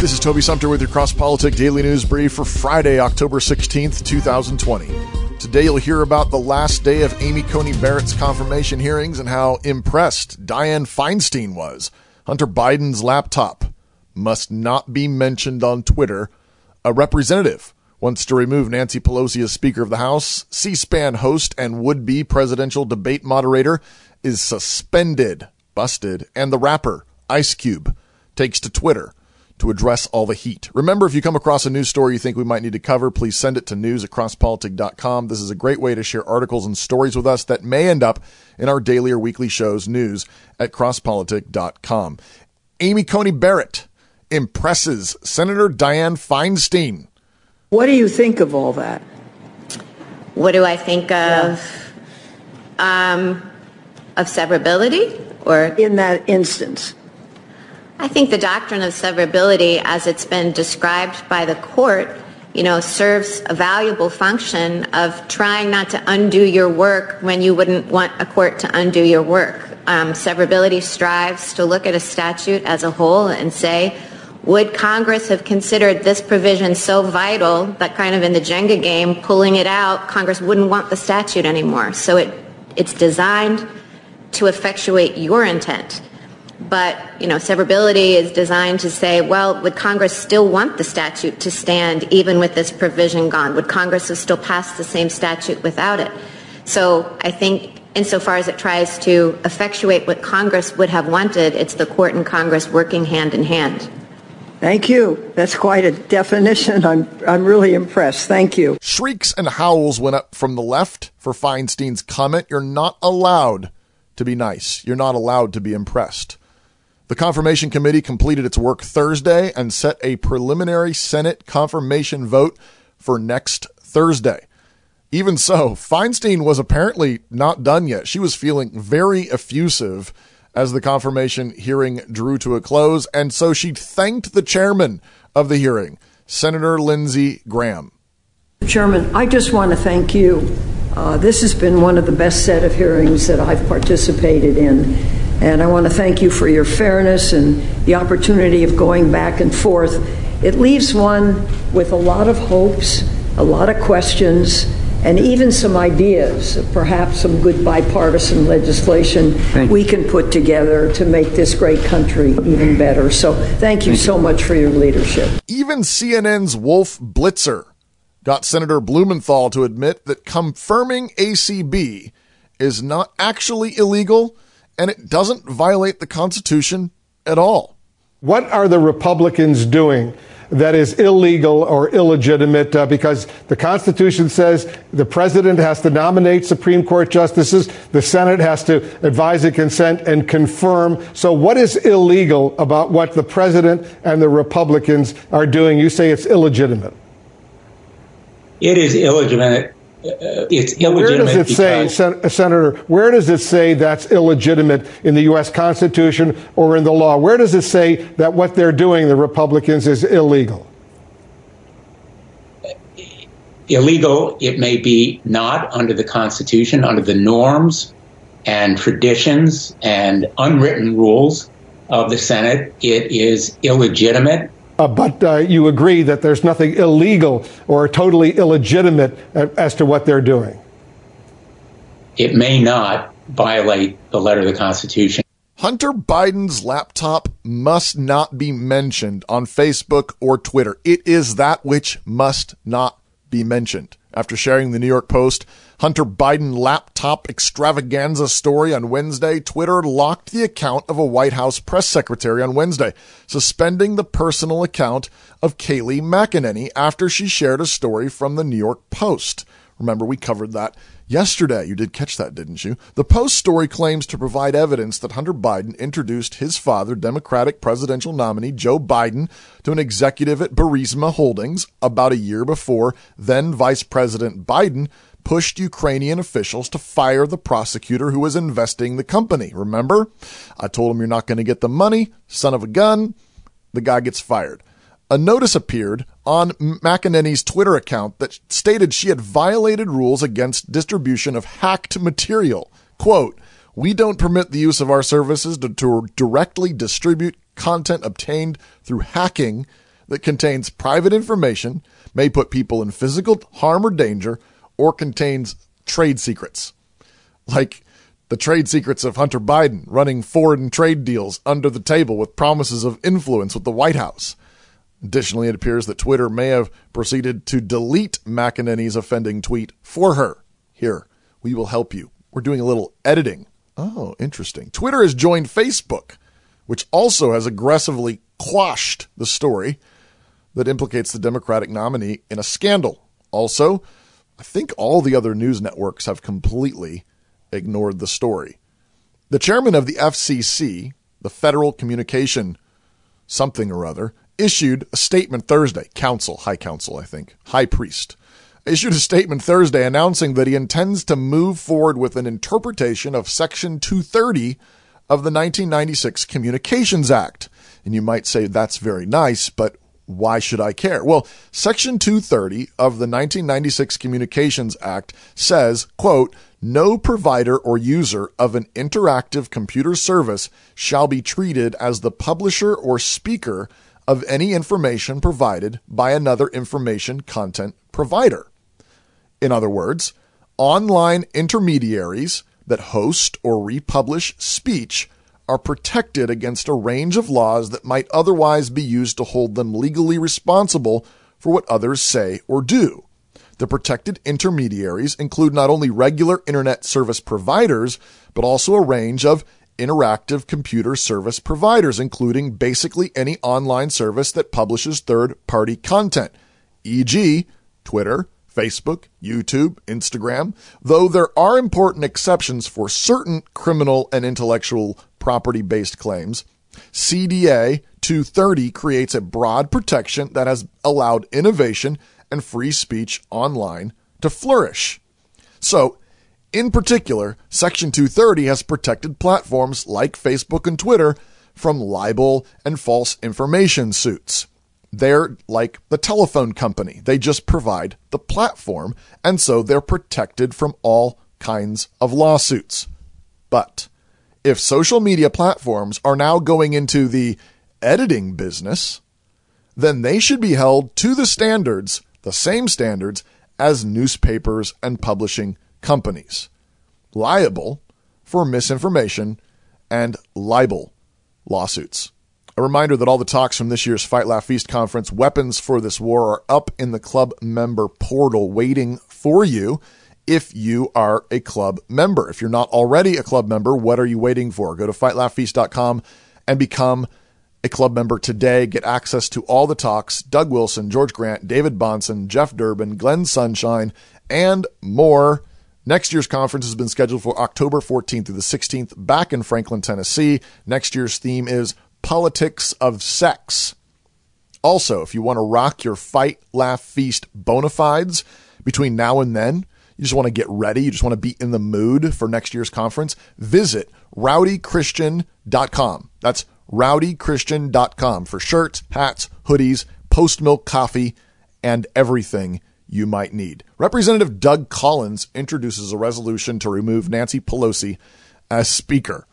This is Toby Sumter with your Cross-Politic Daily News Brief for Friday, October 16th, 2020. Today you'll hear about the last day of Amy Coney Barrett's confirmation hearings and how impressed Dianne Feinstein was. Hunter Biden's laptop must not be mentioned on Twitter. A representative wants to remove Nancy Pelosi as Speaker of the House. C-SPAN host and would-be presidential debate moderator is suspended, busted, and the rapper Ice Cube takes to Twitter to address all the heat. Remember, if you come across a news story you think we might need to cover, please send it to news@crosspolitic.com. This is a great way to share articles and stories with us that may end up in our daily or weekly shows, news@crosspolitic.com. Amy Coney Barrett impresses Senator Dianne Feinstein. What do you think of all that? What do I think of severability? Or in that instance? I think the doctrine of severability, as it's been described by the court, serves a valuable function of trying not to undo your work when you wouldn't want a court to undo your work. Severability strives to look at a statute as a whole and say, would Congress have considered this provision so vital that kind of in the Jenga game, pulling it out, Congress wouldn't want the statute anymore. So it's designed to effectuate your intent. But, severability is designed to say, well, would Congress still want the statute to stand even with this provision gone? Would Congress have still passed the same statute without it? So I think insofar as it tries to effectuate what Congress would have wanted, it's the court and Congress working hand in hand. Thank you. That's quite a definition. I'm really impressed. Thank you. Shrieks and howls went up from the left for Feinstein's comment. You're not allowed to be nice. You're not allowed to be impressed. The Confirmation Committee completed its work Thursday and set a preliminary Senate confirmation vote for next Thursday. Even so, Feinstein was apparently not done yet. She was feeling very effusive as the confirmation hearing drew to a close, and so she thanked the chairman of the hearing, Senator Lindsey Graham. Chairman, I just want to thank you. This has been one of the best set of hearings that I've participated in. And I want to thank you for your fairness and the opportunity of going back and forth. It leaves one with a lot of hopes, a lot of questions, and even some ideas, perhaps some good bipartisan legislation we can put together to make this great country even better. So thank you so much for your leadership. Even CNN's Wolf Blitzer got Senator Blumenthal to admit that confirming ACB is not actually illegal, and it doesn't violate the Constitution at all. What are the Republicans doing that is illegal or illegitimate? Because the Constitution says the president has to nominate Supreme Court justices, the Senate has to advise and consent and confirm. So what is illegal about what the president and the Republicans are doing? You say it's illegitimate. It is illegitimate. It's illegitimate. Where does it say, Senator, where does it say that's illegitimate in the U.S. Constitution or in the law? Where does it say that what they're doing, the Republicans, is illegal? Illegal, it may be not under the Constitution, under the norms and traditions and unwritten rules of the Senate. It is illegitimate. But you agree that there's nothing illegal or totally illegitimate as to what they're doing? It may not violate the letter of the Constitution. Hunter Biden's laptop must not be mentioned on Facebook or Twitter. It is that which must not be mentioned. After sharing the New York Post Hunter Biden laptop extravaganza story on Wednesday, Twitter locked the account of a White House press secretary on Wednesday, suspending the personal account of Kayleigh McEnany after she shared a story from the New York Post. Remember, we covered that yesterday. You did catch that, didn't you? The Post story claims to provide evidence that Hunter Biden introduced his father, Democratic presidential nominee Joe Biden, to an executive at Burisma Holdings about a year before then Vice President Biden pushed Ukrainian officials to fire the prosecutor who was investing the company. Remember? I told him, you're not going to get the money, son of a gun. The guy gets fired. A notice appeared on McEnany's Twitter account that stated she had violated rules against distribution of hacked material. Quote, "We don't permit the use of our services to directly distribute content obtained through hacking that contains private information, may put people in physical harm or danger, or contains trade secrets. Like the trade secrets of Hunter Biden running foreign trade deals under the table with promises of influence with the White House. Additionally, it appears that Twitter may have proceeded to delete McEnany's offending tweet for her. Here, we will help you. We're doing a little editing. Oh, interesting. Twitter has joined Facebook, which also has aggressively quashed the story that implicates the Democratic nominee in a scandal. Also, I think all the other news networks have completely ignored the story. The chairman of the FCC, the Federal Communication something or other, issued a statement Thursday. High priest. Issued a statement Thursday announcing that he intends to move forward with an interpretation of Section 230 of the 1996 Communications Act. And you might say that's very nice, but why should I care? Well, Section 230 of the 1996 Communications Act says, quote, no provider or user of an interactive computer service shall be treated as the publisher or speaker of any information provided by another information content provider. In other words, online intermediaries that host or republish speech are protected against a range of laws that might otherwise be used to hold them legally responsible for what others say or do. The protected intermediaries include not only regular internet service providers, but also a range of interactive computer service providers, including basically any online service that publishes third-party content, e.g., Twitter, Facebook, YouTube, Instagram, though there are important exceptions for certain criminal and intellectual property-based claims. CDA 230 creates a broad protection that has allowed innovation and free speech online to flourish. So, in particular, Section 230 has protected platforms like Facebook and Twitter from libel and false information suits. They're like the telephone company. They just provide the platform, and so they're protected from all kinds of lawsuits. But if social media platforms are now going into the editing business, then they should be held to the standards, the same standards, as newspapers and publishing companies, liable for misinformation and libel lawsuits. A reminder that all the talks from this year's Fight, Laugh, Feast conference, Weapons for This War, are up in the club member portal waiting for you if you are a club member. If you're not already a club member, what are you waiting for? Go to fightlaughfeast.com and become a club member today. Get access to all the talks, Doug Wilson, George Grant, David Bonson, Jeff Durbin, Glenn Sunshine, and more. Next year's conference has been scheduled for October 14th through the 16th back in Franklin, Tennessee. Next year's theme is Politics of Sex. Also, if you want to rock your Fight, Laugh, Feast bona fides between now and then, you just want to get ready, you just want to be in the mood for next year's conference, visit rowdychristian.com. That's rowdychristian.com for shirts, hats, hoodies, post-milk coffee, and everything you might need. Representative Doug Collins introduces a resolution to remove Nancy Pelosi as Speaker.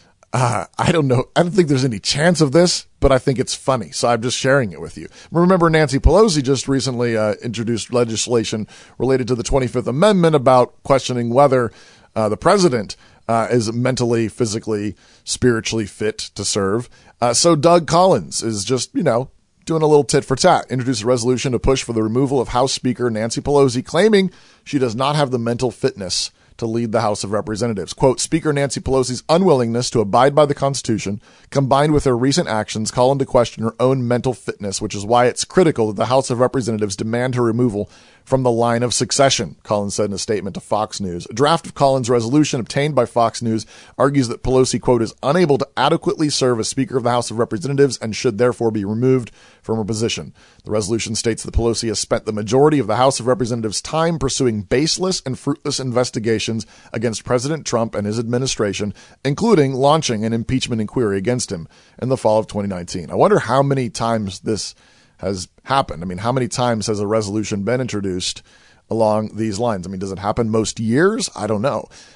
I don't know. I don't think there's any chance of this, but I think it's funny. So I'm just sharing it with you. Remember, Nancy Pelosi just recently introduced legislation related to the 25th Amendment about questioning whether the president is mentally, physically, spiritually fit to serve. So Doug Collins is just, doing a little tit for tat, introduced a resolution to push for the removal of House Speaker Nancy Pelosi, claiming she does not have the mental fitness to lead the House of Representatives. Quote, Speaker Nancy Pelosi's unwillingness to abide by the Constitution, combined with her recent actions, call into question her own mental fitness, which is why it's critical that the House of Representatives demand her removal from the line of succession, Collins said in a statement to Fox News. A draft of Collins' resolution obtained by Fox News argues that Pelosi, quote, is unable to adequately serve as Speaker of the House of Representatives and should therefore be removed from her position. The resolution states that Pelosi has spent the majority of the House of Representatives' time pursuing baseless and fruitless investigations against President Trump and his administration, including launching an impeachment inquiry against him in the fall of 2019. I wonder how many times this has happened. I mean, how many times has a resolution been introduced along these lines? I mean, does it happen most years? I don't know.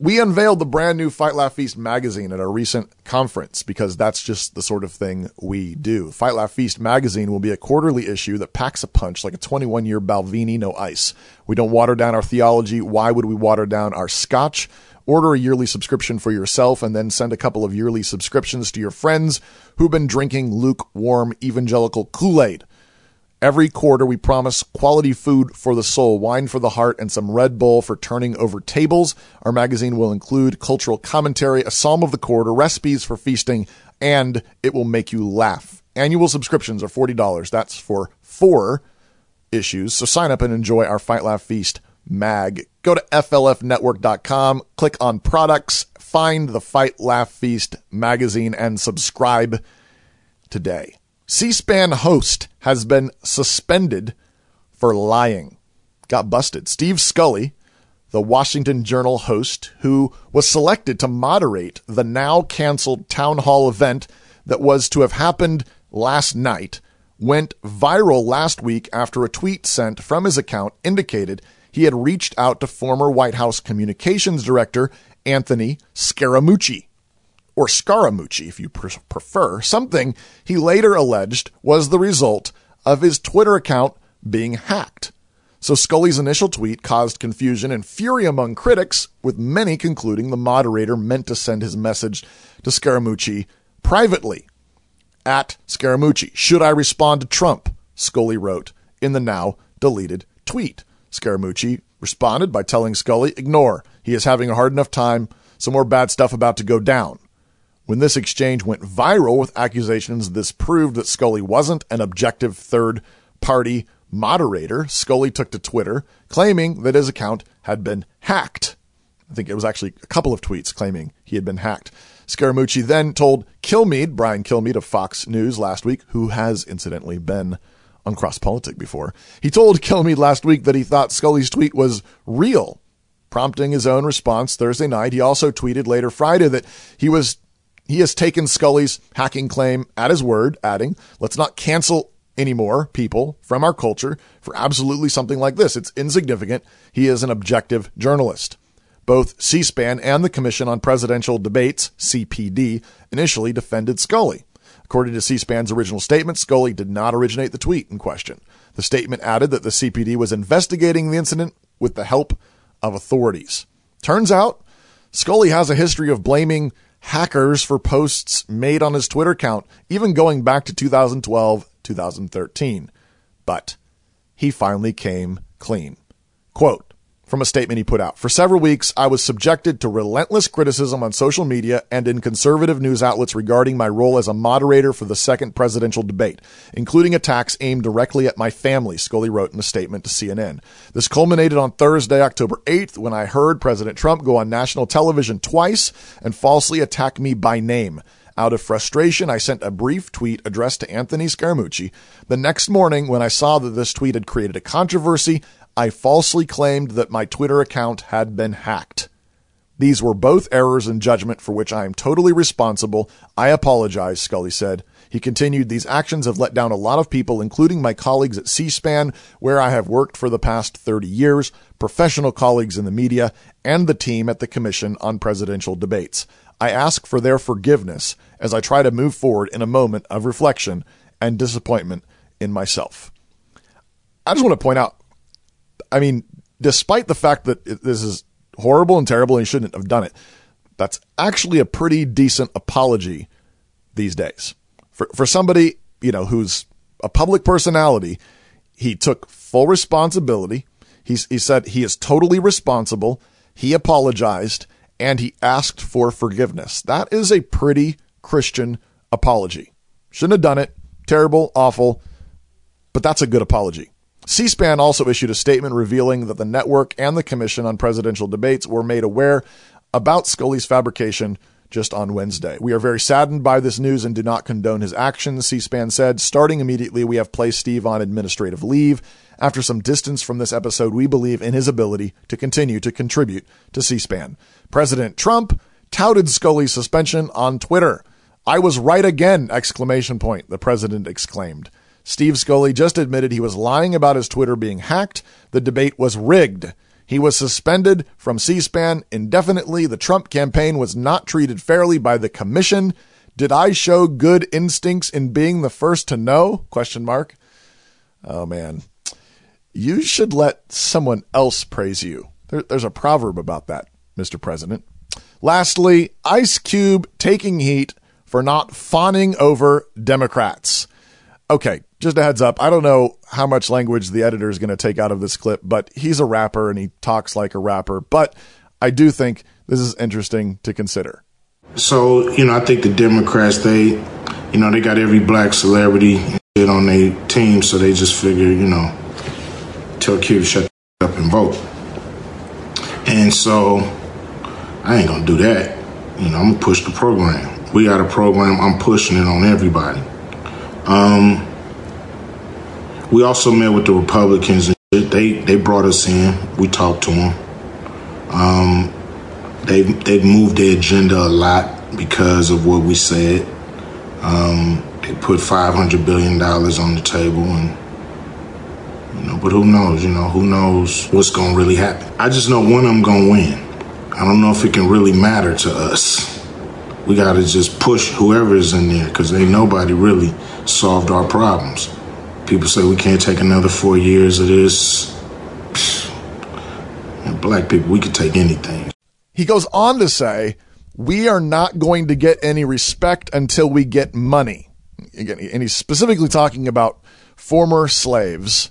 We unveiled the brand new Fight Laugh Feast magazine at our recent conference because that's just the sort of thing we do. Fight Laugh Feast magazine will be a quarterly issue that packs a punch like a 21-year Balvenie, no ice. We don't water down our theology. Why would we water down our scotch? Order a yearly subscription for yourself and then send a couple of yearly subscriptions to your friends who've been drinking lukewarm evangelical Kool-Aid. Every quarter, we promise quality food for the soul, wine for the heart, and some Red Bull for turning over tables. Our magazine will include cultural commentary, a psalm of the quarter, recipes for feasting, and it will make you laugh. Annual subscriptions are $40. That's for 4 issues. So sign up and enjoy our Fight Laugh Feast mag. Go to flfnetwork.com, click on products, find the Fight Laugh Feast magazine, and subscribe today. C-SPAN host has been suspended for lying. Got busted. Steve Scully, the Washington Journal host who was selected to moderate the now canceled town hall event that was to have happened last night, went viral last week after a tweet sent from his account indicated he had reached out to former White House communications director Anthony Scaramucci, or Scaramucci if you prefer, something he later alleged was the result of his Twitter account being hacked. So Scully's initial tweet caused confusion and fury among critics, with many concluding the moderator meant to send his message to Scaramucci privately. At Scaramucci, should I respond to Trump? Scully wrote in the now deleted tweet. Scaramucci responded by telling Scully, ignore, he is having a hard enough time, some more bad stuff about to go down. When this exchange went viral with accusations this proved that Scully wasn't an objective third-party moderator, Scully took to Twitter claiming that his account had been hacked. I think it was actually a couple of tweets claiming he had been hacked. Scaramucci then told Kilmeade, Brian Kilmeade of Fox News last week, who has incidentally been on Cross Politic before. He told Kilmeade last week that he thought Scully's tweet was real, prompting his own response Thursday night. He also tweeted later Friday that he has taken Scully's hacking claim at his word, adding, let's not cancel any more people from our culture for absolutely something like this. It's insignificant. He is an objective journalist. Both C-SPAN and the Commission on Presidential Debates, CPD, initially defended Scully. According to C-SPAN's original statement, Scully did not originate the tweet in question. The statement added that the CPD was investigating the incident with the help of authorities. Turns out, Scully has a history of blaming hackers for posts made on his Twitter account, even going back to 2012, 2013. But he finally came clean. Quote from a statement he put out, for several weeks, I was subjected to relentless criticism on social media and in conservative news outlets regarding my role as a moderator for the second presidential debate, including attacks aimed directly at my family, Scully wrote in a statement to CNN. This culminated on Thursday, October 8th, when I heard President Trump go on national television twice and falsely attack me by name. Out of frustration, I sent a brief tweet addressed to Anthony Scaramucci. The next morning, when I saw that this tweet had created a controversy, I falsely claimed that my Twitter account had been hacked. These were both errors in judgment for which I am totally responsible. I apologize, Scully said. He continued, these actions have let down a lot of people, including my colleagues at C-SPAN, where I have worked for the past 30 years, professional colleagues in the media, and the team at the Commission on Presidential Debates. I ask for their forgiveness as I try to move forward in a moment of reflection and disappointment in myself. I just want to point out, I mean, despite the fact that this is horrible and terrible and he shouldn't have done it, that's actually a pretty decent apology these days. For somebody, who's a public personality, he took full responsibility. He said he is totally responsible. He apologized and he asked for forgiveness. That is a pretty Christian apology. Shouldn't have done it. Terrible, awful, but that's a good apology. C-SPAN also issued a statement revealing that the network and the Commission on Presidential Debates were made aware about Scully's fabrication just on Wednesday. We are very saddened by this news and do not condone his actions, C-SPAN said. Starting immediately, we have placed Steve on administrative leave. After some distance from this episode, we believe in his ability to continue to contribute to C-SPAN. President Trump touted Scully's suspension on Twitter. I was right again, ! The president exclaimed. Steve Scully just admitted he was lying about his Twitter being hacked. The debate was rigged. He was suspended from C-SPAN indefinitely. The Trump campaign was not treated fairly by the commission. Did I show good instincts in being the first to know? ? Oh, man. You should let someone else praise you. There's a proverb about that, Mr. President. Lastly, Ice Cube taking heat for not fawning over Democrats. Okay, just a heads up. I don't know how much language the editor is going to take out of this clip, but he's a rapper and he talks like a rapper. But I do think this is interesting to consider. So, I think the Democrats, they got every black celebrity on their team, so they just figure, tell Q to shut up and vote. And so I ain't going to do that. I'm going to push the program. We got a program. I'm pushing it on everybody. We also met with the Republicans. They brought us in. We talked to them. They've moved their agenda a lot because of what we said. They put $500 billion on the table, and but who knows? Who knows what's going to really happen? I just know one of them going to win. I don't know if it can really matter to us. We got to just push whoever is in there, because ain't nobody really solved our problems. People say we can't take another 4 years of this. Black people, we could take anything. He goes on to say, we are not going to get any respect until we get money. Again, and he's specifically talking about former slaves,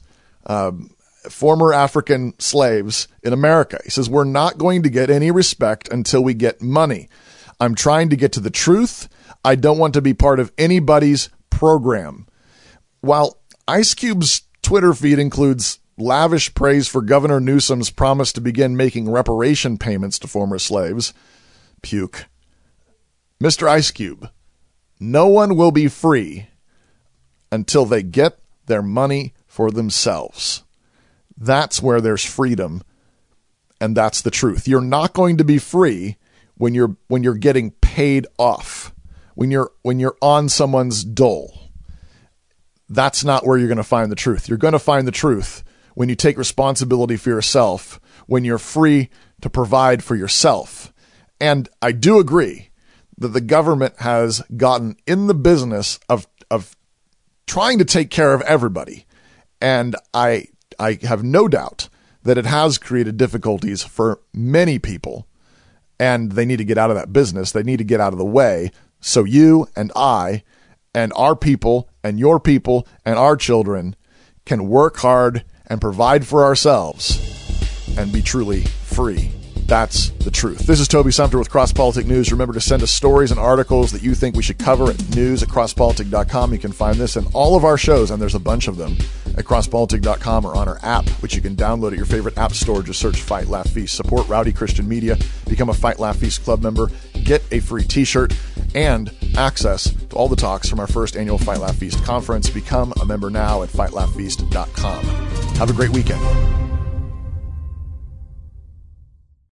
former African slaves in America. He says, we're not going to get any respect until we get money. I'm trying to get to the truth. I don't want to be part of anybody's program. While Ice Cube's Twitter feed includes lavish praise for Governor Newsom's promise to begin making reparation payments to former slaves, puke. Mr. Ice Cube, no one will be free until they get their money for themselves. That's where there's freedom, and that's the truth. You're not going to be free when you're getting paid off, when you're on someone's dole. That's not where you're going to find the truth. You're going to find the truth when you take responsibility for yourself, when you're free to provide for yourself. And I do agree that the government has gotten in the business of trying to take care of everybody. And I have no doubt that it has created difficulties for many people, and they need to get out of that business. They need to get out of the way so you and I and our people and your people and our children can work hard and provide for ourselves and be truly free. That's the truth. This is Toby Sumter with Cross Politic News. Remember to send us stories and articles that you think we should cover at news@crosspolitic.com. You can find this and all of our shows, and there's a bunch of them, at crosspolitic.com or on our app, which you can download at your favorite app store. Just search Fight, Laugh, Feast. Support Rowdy Christian Media. Become a Fight, Laugh, Feast Club member. Get a free t-shirt and access to all the talks from our first annual Fight, Laugh, Feast conference. Become a member now at fightlaughfeast.com. Have a great weekend.